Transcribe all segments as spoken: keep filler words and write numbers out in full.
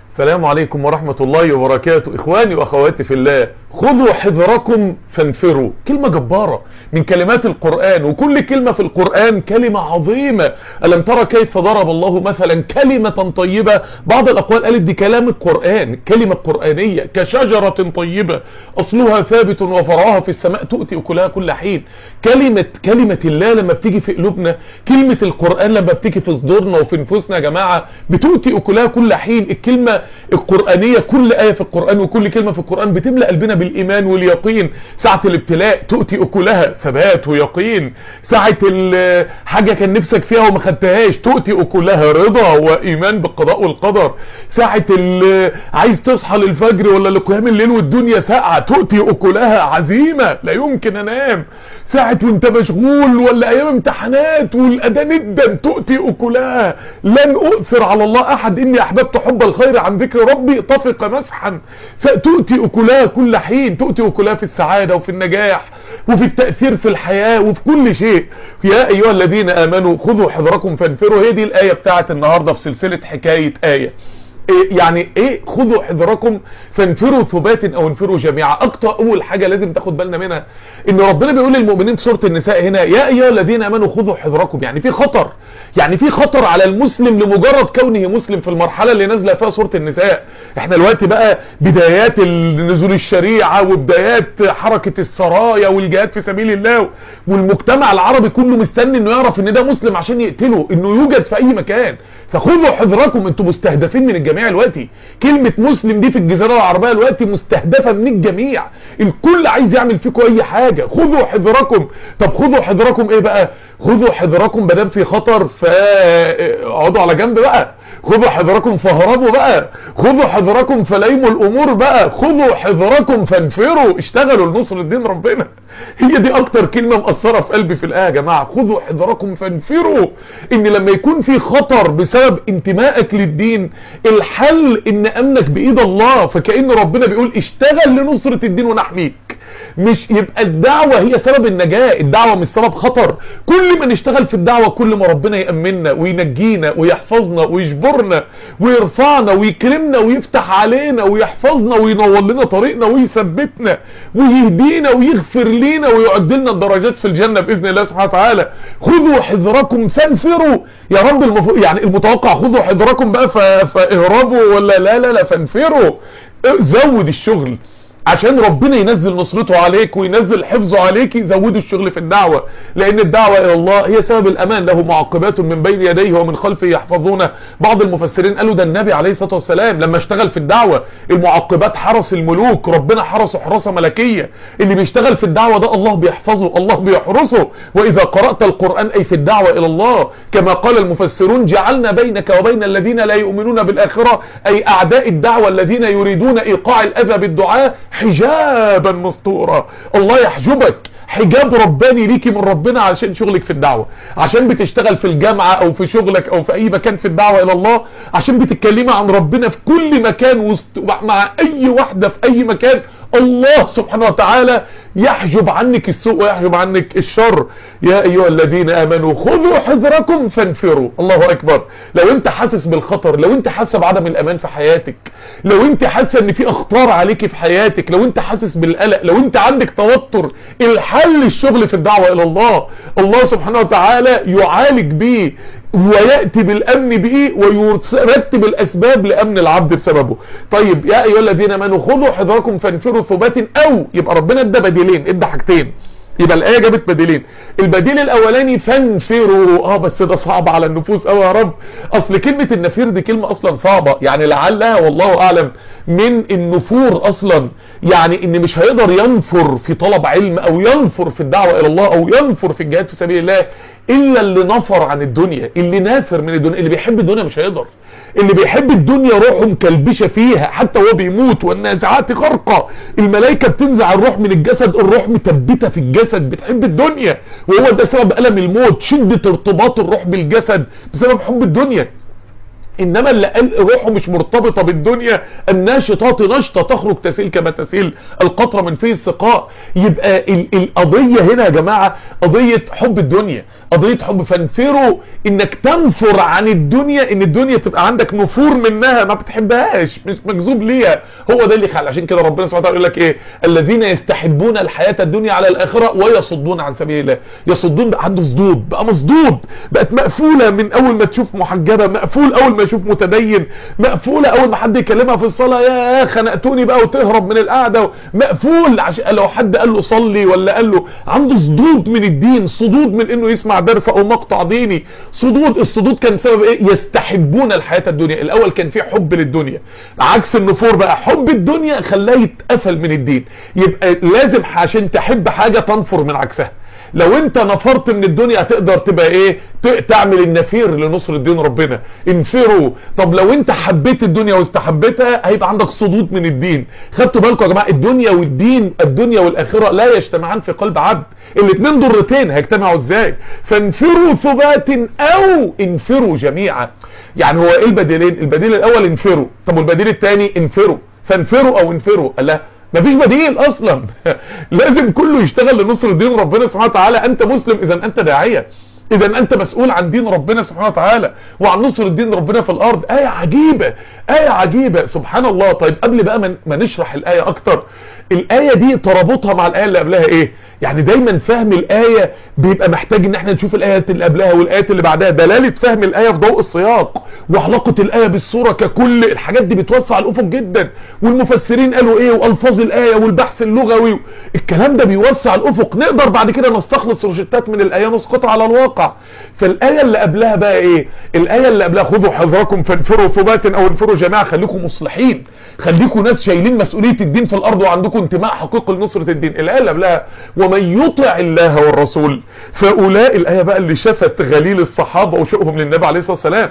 السلام عليكم ورحمة الله وبركاته. إخواني وأخواتي في الله، خذوا حذركم فانفروا. كلمة جبارة من كلمات القرآن، وكل كلمة في القرآن كلمة عظيمة. ألم ترى كيف ضرب الله مثلا كلمة طيبة؟ بعض الأقوال قالت دي كلام القرآن، كلمة قرآنية كشجرة طيبة أصلها ثابت وفرعها في السماء تؤتي أكلها كل حين. كلمة كلمة الله لما بتيجي في قلوبنا، كلمة القرآن لما بتيجي في صدورنا وفي نفوسنا يا جماعة بتؤتي أكلها كل حين. الكلمة القرآنية، كل آية في القرآن وكل كلمة في القرآن بتملأ قلبنا بالإيمان واليقين. ساعة الابتلاء تؤتي أكلها ثبات ويقين. ساعة حاجة كان نفسك فيها وما خدتهاش تؤتي أكلها رضا وإيمان بالقضاء والقدر. ساعة عايز تصحى للفجر ولا لقيام الليل والدنيا ساعة تؤتي أكلها عزيمة لا يمكن أنام. ساعة وانت مشغول ولا أيام امتحانات والأذان جدا تؤتي أكلها. لن أؤثر على الله أحد إني أحببت حب الخير عن ذكر ربي طفق مسحا. تؤتي أكلها كل حين، تؤتي أكلها في السعادة وفي النجاح وفي التأثير في الحياة وفي كل شيء. يا أيها الذين آمنوا خذوا حذركم فانفروا. هي دي الآية بتاعت النهاردة في سلسلة حكاية آية. إيه يعني ايه خذوا حذركم فانفروا ثبات او انفروا جميعا؟ اكتر اول حاجه لازم تاخد بالنا منها ان ربنا بيقول للمؤمنين في سوره النساء هنا يا ايها الذين امنوا خذوا حذركم. يعني في خطر، يعني في خطر على المسلم لمجرد كونه مسلم في المرحله اللي نازله فيها سوره النساء. احنا دلوقتي بقى بدايات نزول الشريعه وبدايات حركه السرايا والجهاد في سبيل الله، والمجتمع العربي كله مستني انه يعرف ان ده مسلم عشان يقتله، انه يوجد في اي مكان. فخذوا حذركم، انتم مستهدفين من الجميع دلوقتي. كلمة مسلم دي في الجزيرة العربية دلوقتي مستهدفة من الجميع، الكل عايز يعمل فيكم اي حاجة. خذوا حذركم. طب خذوا حذركم ايه بقى؟ خذوا حذركم مادام في خطر فاقعدوا على جنب بقى. خذوا حذركم فهربوا بقى. خذوا حذركم فليموا الامور بقى. خذوا حذركم فانفروا، اشتغلوا لنصر الدين ربنا. هي دي اكتر كلمة مأثرة في قلبي في الآية يا جماعة. خذوا حذركم فانفروا، ان لما يكون في خطر بسبب انتمائك للدين الحل ان امنك بايد الله. فكأن ربنا بيقول اشتغل لنصرة الدين ونحميك، مش يبقى الدعوة هي سبب النجاة. الدعوة مش سبب خطر. كل ما نشتغل في الدعوة كل ما ربنا يأمننا وينجينا ويحفظنا ويجبرنا ويرفعنا ويكرمنا ويفتح علينا ويحفظنا وينور لنا طريقنا ويثبتنا ويهدينا ويغفر لنا ويعد لنا الدرجات في الجنة بإذن الله سبحانه وتعالى. خذوا حذركم فانفروا. يا رب المف... يعني المتوقع خذوا حذركم بقى ف... فاهربوا ولا لا لا لا فانفروا. زود الشغل عشان ربنا ينزل نصرته عليك وينزل حفظه عليك. زودوا الشغل في الدعوة، لان الدعوة الى الله هي سبب الامان. له معقبات من بين يديه ومن خلفه يحفظونه. بعض المفسرين قالوا ده النبي عليه الصلاة والسلام لما اشتغل في الدعوة المعقبات حرس الملوك، ربنا حرسه حراسة ملكية. اللي بيشتغل في الدعوة ده الله بيحفظه، الله بيحرسه. واذا قرأت القرآن اي في الدعوة الى الله كما قال المفسرون جعلنا بينك وبين الذين لا يؤمنون بالآخرة، اي اعداء الدعوة الذين يريدون ايقاع الاذى بالدعاء حجابا مستورا. الله يحجبك، حجاب رباني ليكي من ربنا عشان شغلك في الدعوة، عشان بتشتغل في الجامعة او في شغلك او في اي مكان في الدعوة الى الله، عشان بتتكلمي عن ربنا في كل مكان وسط مع اي واحدة في اي مكان. الله سبحانه وتعالى يحجب عنك السوء ويحجب عنك الشر. يا ايها الذين امنوا خذوا حذركم فانفروا. الله اكبر. لو انت حاسس بالخطر، لو انت حاسه بعدم الامان في حياتك، لو انت حاسه ان في اخطار عليك في حياتك، لو انت حاسس بالقلق، لو انت عندك توتر، الحل الشغل في الدعوه الى الله. الله سبحانه وتعالى يعالج بيه ويأتي بالأمن به ويرتب الأسباب لأمن العبد بسببه. طيب يا أيها الذين آمنوا خذوا حذركم فانفروا ثبات، أو يبقى ربنا ادى بديلين، ادى حاجتين. يبقى الآية جابت بديلين. البديل الأولاني فانفروا. اه بس ده صعب على النفوس قوي يا رب. أصل كلمة النفير دي كلمة أصلا صعبة، يعني لعلها والله أعلم من النفور أصلا، يعني إن مش هيقدر ينفر في طلب علم أو ينفر في الدعوة إلى الله أو ينفر في الجهاد في سبيل الله إلا اللي نفر عن الدنيا، اللي نافر من الدنيا. اللي بيحب الدنيا مش هيقدر. اللي بيحب الدنيا روحه مكلبشه فيها حتى وهو بيموت. والنازعات غرقا، الملائكه بتنزع الروح من الجسد، الروح متبته في الجسد، بتحب الدنيا، وهو ده سبب الم الموت، شده ارتباط الروح بالجسد بسبب حب الدنيا. انما اللي قال روحه مش مرتبطه بالدنيا، الناشطات نشطه تخرج تسيل كما تسيل القطره من فيه السقاء. يبقى ال القضيه هنا يا جماعه قضيه حب الدنيا، قضيه حب فانفروا، انك تنفر عن الدنيا، ان الدنيا تبقى عندك نفور منها، ما بتحبهاش، مش مجذوب ليها. هو ده اللي خلق. عشان كده ربنا سبحانه وتعالى يقول لك ايه؟ الذين يستحبون الحياه الدنيا على الاخره ويصدون عن سبيل الله. يصدون بقى عنده صدود، بقى مصدود، بقت مقفوله من اول ما تشوف محجبه، مقفول اول ما يشوف متدين، مقفوله اول ما حد يكلمها في الصلاه يا خنقتوني بقى وتهرب من القعده، مقفول عشان لو حد قال له صلي ولا قال له، عنده صدود من الدين، صدود من انه يسمع درس او مقطع ديني، صدود. الصدود كان بسبب ايه؟ يستحبون الحياه الدنيا. الاول كان في حب للدنيا، عكس النفور بقى، حب الدنيا خلاه يتقفل من الدين. يبقى لازم عشان تحب حاجه تنفر من عكسها. لو انت نفرت من الدنيا هتقدر تبقى ايه؟ تعمل النفير لنصر الدين ربنا. انفروا. طب لو انت حبيت الدنيا واستحبتها هيبقى عندك صدود من الدين. خدتوا بالكم يا جماعه؟ الدنيا والدين، الدنيا والاخره لا يجتمعان في قلب عبد، الاثنين ضرتين هيجتمعوا ازاي؟ فانفروا ثبات او انفروا جميعا. يعني هو ايه البديلين؟ البديل الاول انفروا، طب والبديل الثاني انفروا. فانفروا او انفروا، لا مفيش بديل اصلا. لازم كله يشتغل لنصر دين ربنا سبحانه وتعالى. انت مسلم اذا انت داعيه، اذا انت مسؤول عن دين ربنا سبحانه وتعالى وعن نصر الدين ربنا في الارض. ايه عجيبه، ايه عجيبه سبحان الله. طيب قبل بقى ما من نشرح الايه اكتر، الايه دي ترابطها مع الايه اللي قبلها ايه؟ يعني دايما فهم الايه بيبقى محتاج ان احنا نشوف الايات اللي قبلها والايات اللي بعدها، دلاله فهم الايه في ضوء السياق وعلاقه الايه بالسوره ككل. الحاجات دي بتوسع الافق جدا، والمفسرين قالوا ايه، والفاظ الايه والبحث اللغوي، الكلام ده بيوسع الافق. نقدر بعد كده نستخلص روشتات من الايه نسقطها على الواقع. فالايه اللي قبلها بقى ايه؟ الايه اللي قبلها خذوا حذركم فانفروا ثبات او انفروا جماعه. خليكم مصلحين، خليكم ناس شايلين مسؤوليه الدين في الارض وعندكم انتماء حقيقي لنصره الدين. الايه اللي قبلها ومن يطع الله والرسول فاولئك، الايه بقى اللي شفت غليل الصحابه وشوقهم للنبي عليه الصلاه والسلام.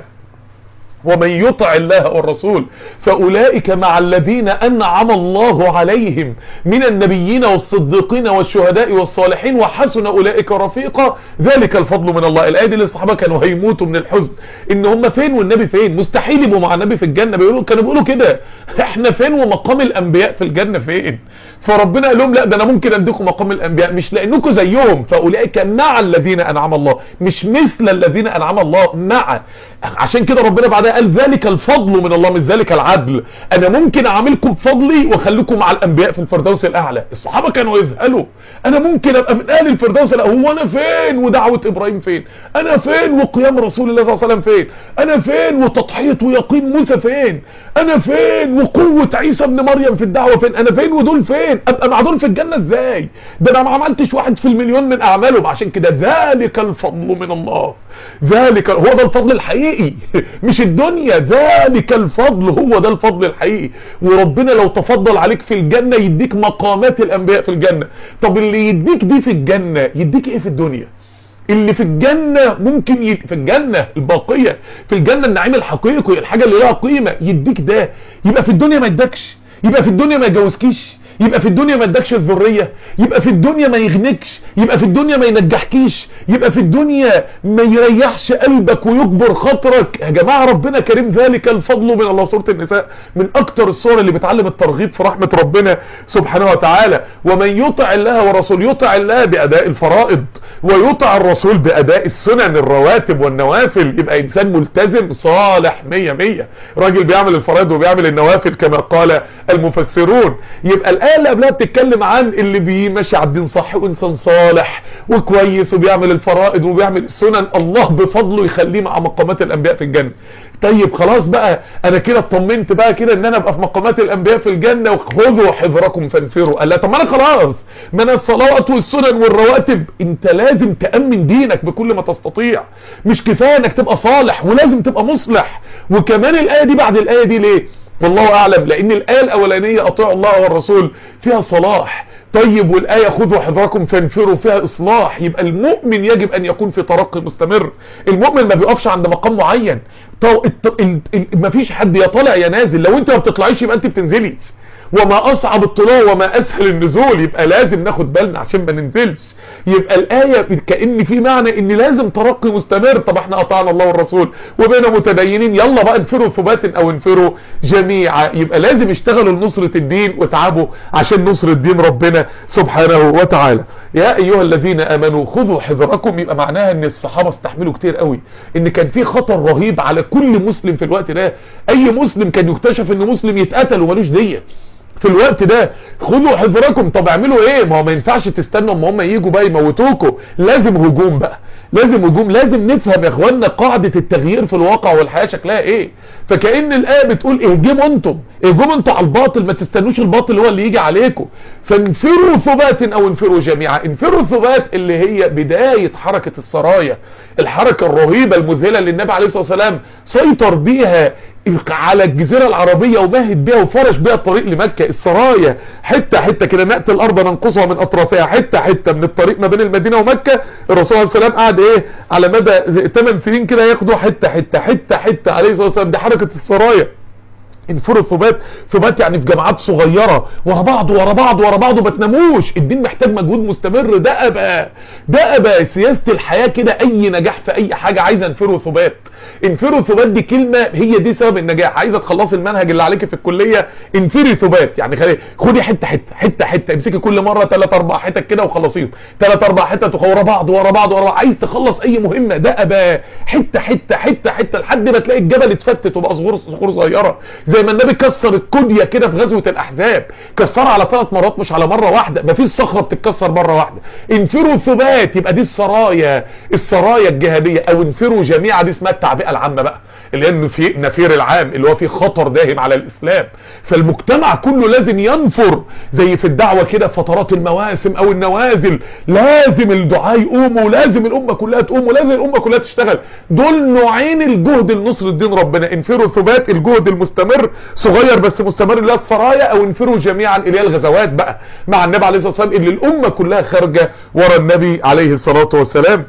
ومن يطع الله والرسول فأولئك مع الذين أنعم الله عليهم من النبيين والصديقين والشهداء والصالحين وحسن أولئك رفيقا ذلك الفضل من الله. الآية دي اللي الصحابة كانوا هيموتوا من الحزن إن هم فين والنبي فين، مستحيل يبقوا مع النبي في الجنة. بيقولوا كانوا بيقولوا كده، احنا فين ومقام الأنبياء في الجنة فين؟ فربنا قال لهم لا، ده أنا ممكن أديكم مقام الأنبياء، مش لأنكم زيهم. فأولئك مع الذين أنعم الله، مش مثل الذين أنعم الله، مع. عشان كده ربنا بعدها قال ذلك الفضل من الله، مش ذلك العدل. انا ممكن اعاملكم بفضلي واخليكم مع الانبياء في الفردوس الاعلى. الصحابه كانوا يذهلوا، انا ممكن ابقى من اهل الفردوس الاعلى، هو انا فين ودعوه ابراهيم فين؟ انا فين وقيام رسول الله صلى الله عليه وسلم فين؟ انا فين وتضحيه ويقين موسى فين؟ انا فين وقوه عيسى ابن مريم في الدعوه فين؟ انا فين ودول فين؟ ابقى مع دول في الجنه ازاي؟ ده انا ما عملتش واحد في المليون من اعمالهم. عشان كده ذلك الفضل من الله، ذلك هو ده الفضل الحقيقي، مش الدنيا. ذلك الفضل هو ده الفضل الحقيقي. وربنا لو تفضل عليك في الجنة يديك مقامات الأنبياء في الجنة. طب اللي يديك دي في الجنة يديك ايه في الدنيا؟ اللي في الجنة ممكن ي... في الجنة الباقية، في الجنة النعيم الحقيقي، الحاجة اللي لها قيمة، يديك ده. يبقى في الدنيا ما يدكش، يبقى في الدنيا ما يجوزكيش، يبقى في الدنيا ما ادكش الذريه، يبقى في الدنيا ما يغنكش، يبقى في الدنيا ما ينجحكيش، يبقى في الدنيا ما يريحش قلبك ويجبر خاطرك. يا جماعه ربنا كريم، ذلك الفضل من الله. سوره النساء من اكتر السور اللي بتعلم الترغيب في رحمه ربنا سبحانه وتعالى. ومن يطع الله ورسول، يطع الله باداء الفرائض ويطع الرسول باداء السنن الرواتب والنوافل. يبقى انسان ملتزم صالح مية مية، راجل بيعمل الفرائض وبيعمل النوافل كما قال المفسرون. يبقى الآية اللي قبلها بتتكلم عن اللي بيمشي على الدين صح وإنسان صالح وكويس وبيعمل الفرائض وبيعمل السنن، الله بفضله يخليه مع مقامات الأنبياء في الجنة. طيب خلاص بقى أنا كده اطمنت بقى كده إن أنا أبقى في مقامات الأنبياء في الجنة، وخذوا حذركم فانفروا. قال لا، طب ما أنا خلاص، ما أنا الصلوات والسنن والرواتب. أنت لازم تأمن دينك بكل ما تستطيع، مش كفاية إنك تبقى صالح، ولازم تبقى مصلح. وكمان الآية دي بعد الآية دي ليه؟ والله اعلم، لان الايه الاولانيه اطيعوا الله والرسول فيها صلاح. طيب والايه خذوا حذركم فانفروا فيها اصلاح. يبقى المؤمن يجب ان يكون في ترقي مستمر. المؤمن ما بيقفش عند مقام معين. ما فيش حد يا طالع يا نازل. لو انت ما بتطلعيش يبقى انت بتنزلي. وما اصعب الطلوع وما اسهل النزول. يبقى لازم ناخد بالنا عشان ما ننزلش. يبقى الايه كأن في معنى ان لازم ترقي مستمر. طب احنا اطعنا الله والرسول وبقينا متدينين، يلا بقى انفروا ثبات او انفروا جميعا. يبقى لازم اشتغلوا لنصرة الدين وتعبوا عشان نصرة دين ربنا سبحانه وتعالى. يا ايها الذين امنوا خذوا حذركم. يبقى معناها ان الصحابه استحملوا كتير قوي، ان كان في خطر رهيب على كل مسلم في الوقت ده. اي مسلم كان يكتشف ان مسلم يتقتل ومالوش ديه في الوقت ده. خذوا حذركم. طب اعملوا ايه؟ ما هو ما ينفعش تستنوا اما هم يجوا بقى يموتوكوا، لازم هجوم بقى، لازم هجوم. لازم نفهم يا اخوانا قاعده التغيير في الواقع والحياه شكلها ايه. فكأن الايه بتقول اهجموا انتم، اهجموا انتم على الباطل، ما تستنوش الباطل هو اللي يجي عليكم. فانفروا ثبات او انفروا جميعا. انفروا ثبات اللي هي بدايه حركه السرايا، الحركه الرهيبه المذهله اللي النبي عليه الصلاه والسلام سيطر بيها على الجزيره العربيه ومهد بيها وفرش بيها الطريق لمكه. السرايا حته حته كده، ناتي الارض ننقصها من اطرافها، حته حته من الطريق ما بين المدينه ومكه. الرسول عليه الصلاه والسلام قعد ايه على مدى ثمان سنين كده ياخدوا حته حته حته حته عليه الصلاه والسلام. دي حركه السرايا. انفروا ثبات. ثبات يعني في جماعات صغيره ورا بعض ورا بعض ورا بعض، وما تناموش. الدين محتاج مجهود مستمر. ده ابقى ده ابقى سياسه الحياه كده. اي نجاح في اي حاجه عايزه انفروا ثبات. انفروا ثبات دي كلمه هي دي سبب النجاح. عايزه تخلصي المنهج اللي عليك في الكليه، انفري ثبات. يعني خلي خدي حته حته حته حته، امسكي كل مره ثلاث اربع حتت كده وخلصيهم، ثلاث اربع حتت ورا بعض ورا بعض ورا بعض. عايز تخلص اي مهمه، ده ابقى حته حته حته حته لحد ما تلاقي الجبل اتفتت وبقى صخور صخور صغيره. زي ما النبي كسر الكديه كده في غزوه الاحزاب، كسرها على ثلاث مرات مش على مره واحده. مفيش صخره بتتكسر مره واحده. انفروا ثبات. يبقى دي السرايا، السرايا الجهاديه. او انفروا جميعا دي اسمها التعبئه العامه بقى، اللي هي النفير العام اللي هو فيه خطر داهم على الاسلام. فالمجتمع كله لازم ينفر. زي في الدعوه كده فترات المواسم او النوازل، لازم الدعاء يقوموا، لازم الامه كلها تقوم، ولازم الامه كلها تشتغل. دول نوعين الجهد لنصر الدين ربنا. انفروا ثبات الجهد المستمر صغير بس مستمر اللي هي السرايا، او انفروا جميعا اللي هي الغزوات بقى مع النبي عليه الصلاه والسلام، اللي الامه كلها خارجه ورا النبي عليه الصلاه والسلام.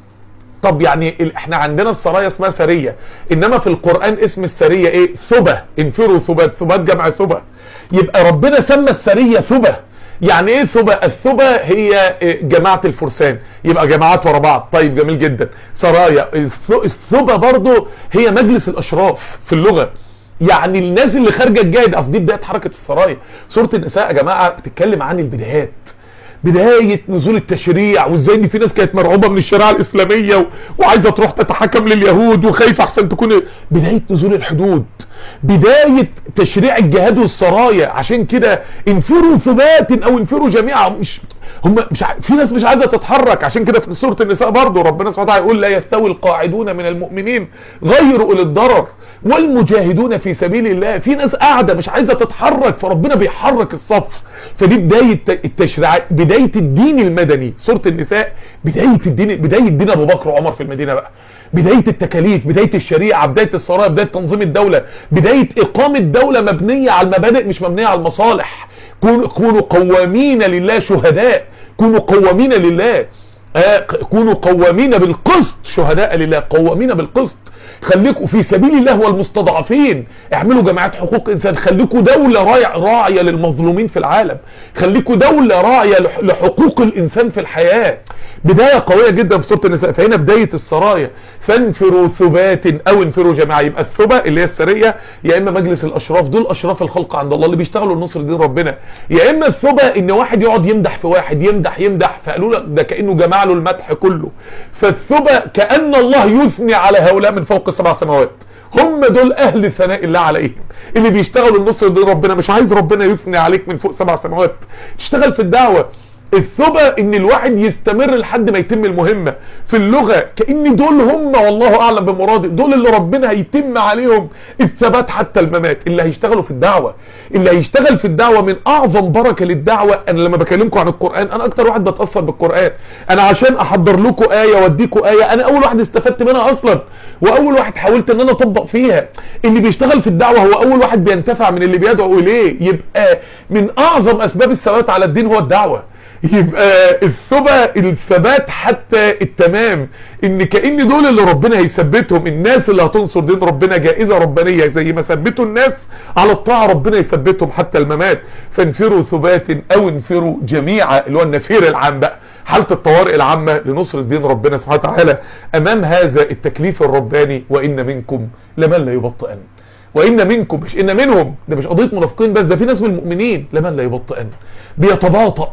طب يعني احنا عندنا السرايا اسمها سريه، انما في القران اسم السريه ايه؟ ثبه. انفروا ثبات. ثبات جمع ثبه. يبقى ربنا سمى السريه ثبه. يعني ايه ثبه؟ الثبه هي جماعه الفرسان، يبقى جماعات ورا بعض. طيب جميل جدا. سرايا. الثبه برضو هي مجلس الاشراف في اللغه، يعني الناس اللي خارجه تجاهد. اصل دي بدايه حركه السرايا. سوره النساء يا جماعه بتتكلم عن البدايات، بدايه نزول التشريع، وازاي ان في ناس كانت مرعوبه من الشريعه الاسلاميه و... وعايزه تروح تتحكم لليهود وخايفه احسن تكون. بدايه نزول الحدود، بدايه تشريع الجهاد والسرايا. عشان كده انفروا ثبات او انفروا جميعا. مش هم مش ع... في ناس مش عايزه تتحرك. عشان كده في سوره النساء برضه ربنا سبحانه وتعالى يقول لا يستوي القاعدون من المؤمنين غير اولي الضرر والمجاهدون في سبيل الله. في ناس قاعده مش عايزه تتحرك، فربنا بيحرك الصف. فدي بدايه التشريعات، بدايه الدين المدني. سوره النساء بدايه الدين، بدايه دين ابو بكر وعمر في المدينه بقى، بدايه التكاليف، بدايه الشريعه، بدايه السرايا، بدايه تنظيم الدوله، بدايه اقامه دوله مبنيه على المبادئ مش مبنيه على المصالح. كونوا كونوا قوامين لله شهداء، كونوا قوامين لله، آه كونوا قوامين بالقسط شهداء لله، قوامين بالقسط. خليكوا في سبيل الله والمستضعفين، اعملوا جماعات حقوق انسان، خليكوا دولة راعية للمظلومين في العالم، خليكوا دولة راعية لحقوق الانسان في الحياة. بداية قوية جدا في سورة النساء. فهنا بداية السرايا. فانفروا ثبات او انفروا جماعة. يبقى الثبة اللي هي السرية، يا اما مجلس الاشراف، دول اشراف الخلق عند الله اللي بيشتغلوا لنصر دين ربنا، يا اما الثبة ان واحد يقعد يمدح في واحد، يمدح يمدح فقالوا لك ده كأنه جمع له المدح كله. فالثبة كأن الله يثني على هؤلاء من فوق سبع سماوات. هم دول اهل ثناء الله عليهم اللي بيشتغلوا لنصر دين ربنا. مش عايز ربنا يثني عليك من فوق سبع سماوات، تشتغل في الدعوة. الثبة ان الواحد يستمر لحد ما يتم المهمة. في اللغة كأن دول هم والله اعلم بمراده، دول اللي ربنا هيتم عليهم الثبات حتى الممات، اللي هيشتغلوا في الدعوة. اللي هيشتغل في الدعوة من اعظم بركة للدعوة. انا لما بكلمكم عن القرآن انا اكتر واحد بتأثر بالقرآن. انا عشان احضر لكم آية واديكم آية انا اول واحد استفدت منها اصلا، واول واحد حاولت ان انا اطبق فيها. اللي بيشتغل في الدعوة هو اول واحد بينتفع من اللي بيدعو اليه. يبقى من اعظم اسباب الثبات على الدين هو الدعوة. يبقى الثبات الثبات حتى التمام، ان كأن دول اللي ربنا هيثبتهم، الناس اللي هتنصر دين ربنا جائزة ربانية، زي ما ثبتوا الناس على الطاعة ربنا يثبتهم حتى الممات. فانفروا ثبات او انفروا جميعا، اللي هو النفير العام بقى، حالة الطوارئ العامة لنصر دين ربنا سبحانه وتعالى امام هذا التكليف الرباني. وان منكم لمن لا يبطئن، وان منكم، مش ان منهم، ده مش قضية منافقين بس، ده في ناس من المؤمنين لمن لا يبطئن، بيتباطأ،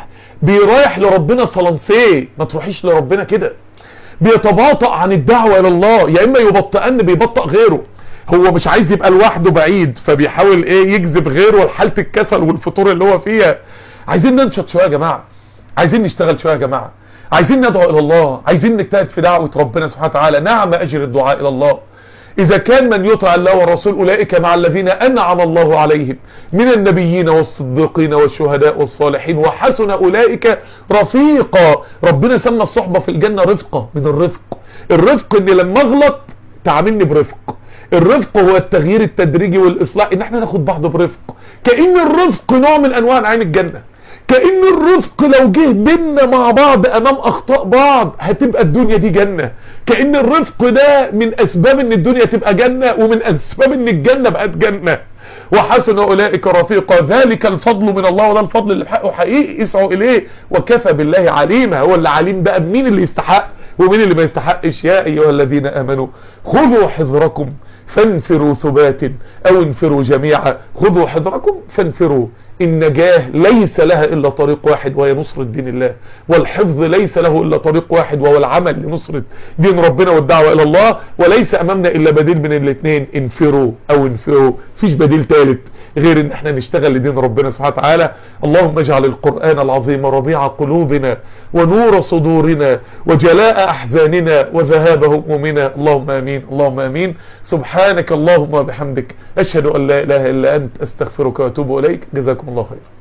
بيرايح لربنا صلنسيه. ما تروحيش لربنا كده. بيتباطأ عن الدعوة الى الله، يا اما يبطئن بيبطئ غيره، هو مش عايز يبقى لوحده بعيد فبيحاول ايه يجذب غيره لحالة الكسل والفتور اللي هو فيها. عايزين ننشط شوية يا جماعة، عايزين نشتغل شوية يا جماعة، عايزين ندعو الى الله، عايزين نجتهد في دعوة ربنا سبحانه وتعالى. نعم اجر الدعاء الى الله. إذا كان من يطع الله والرسول أولئك مع الذين أنعم الله عليهم من النبيين والصديقين والشهداء والصالحين وحسن أولئك رفيقا. ربنا سمى الصحبة في الجنة رفقة من الرفق. الرفق إن لما أغلط تعاملني برفق. الرفق هو التغيير التدريجي والإصلاح، إن احنا ناخد بعض برفق. كأن الرفق نوع من أنواع نعيم الجنة. كأن الرفق لو جه بينا مع بعض امام اخطاء بعض هتبقى الدنيا دي جنة. كأن الرفق ده من اسباب ان الدنيا تبقى جنة، ومن اسباب ان الجنة بقت جنة. وحسن اولئك رفيقا، ذلك الفضل من الله، وده الفضل اللي بحقه حقيقي اسعوا اليه، وكفى بالله عليما. هو اللي عليم بقى بمين اللي يستحق ومين اللي ما يستحقش. يا ايها الذين امنوا خذوا حذركم فانفروا ثبات او انفروا جميعا. خذوا حذركم فانفروا. النجاة ليس لها الا طريق واحد وهي نصرة دين الله، والحفظ ليس له الا طريق واحد وهو العمل لنصرة دين ربنا والدعوة الى الله. وليس امامنا الا بديل من الاثنين، انفروا او انفروا، مفيش بديل ثالث غير ان احنا نشتغل لدين ربنا سبحانه وتعالى. اللهم اجعل القرآن العظيم ربيع قلوبنا ونور صدورنا وجلاء احزاننا وذهاب همومنا. اللهم امين، اللهم امين. سبحانك اللهم وبحمدك اشهد ان لا اله الا انت استغفرك واتوب اليك. جزاكم الله خير.